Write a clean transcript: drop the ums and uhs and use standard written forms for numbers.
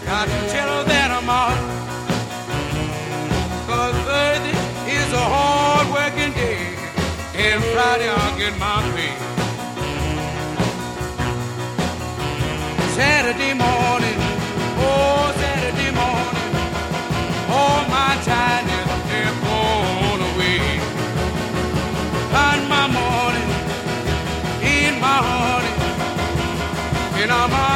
Got to tell her that I'm out. 'Cause Thursday is a hard working day, and Friday I'll get my pay. Saturday morning, oh Saturday morning, all my time is gone away. Find my morning in my honey, and I'm